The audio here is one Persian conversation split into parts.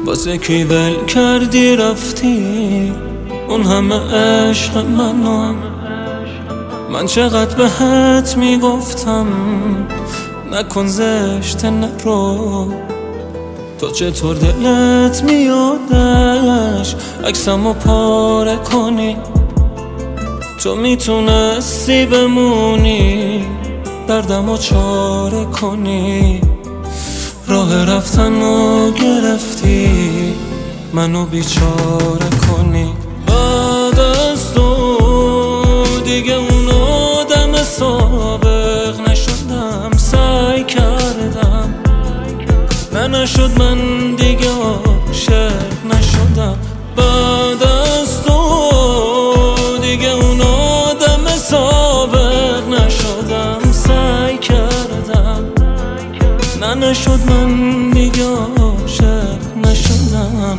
واسه کی ول کردی رفتی اون همه عشق منو؟ من چقدر بهت میگفتم نکن زشت نرو. تو چطور دلت میادش عکسمو پاره کنی؟ تو میتونستی بمونی دردمو چاره کنی. راه رفتنو گرفتی منو بیچاره کنی. بعد از تو دیگه اون آدم سابق نشدم. سعی کردم نشد، من دیگه عاشق نشدم. بعد از تو دیگه اون آدم سابق نشدم. سعی کردم نشد، من دیگه عاشق نشدم.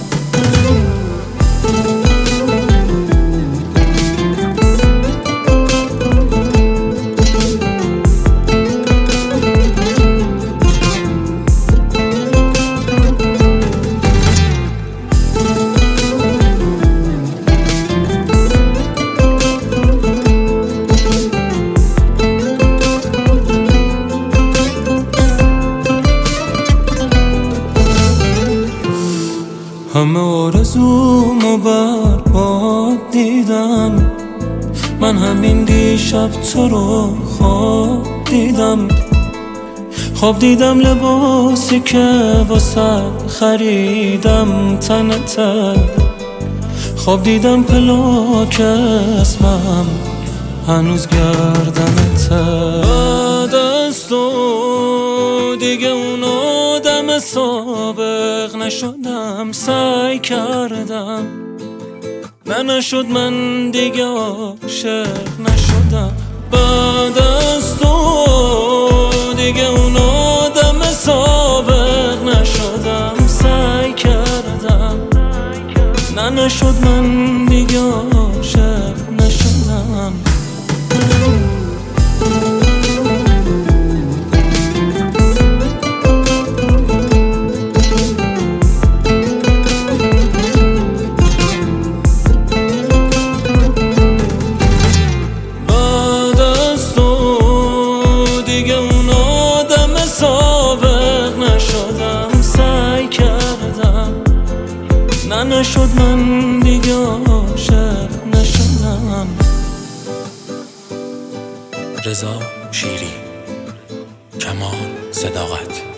همه آرزومو برباد دیدم. من همین دیشب تو رو خواب دیدم لباسی که واسه خریدم تنته. خواب دیدم پلاک اسمم هنوز گردنته. بعد از تو دیگه اون آدم سابق نشدم. سعی کردم نشد، من دیگه عاشق نشدم. بعد از تو دیگه اون آدم سابق نشدم. سعی کردم نشد، من دیگه عاشق نشدم. نشد، من دیگه عاشق نشدم. رضا شیری، کمال صداقت.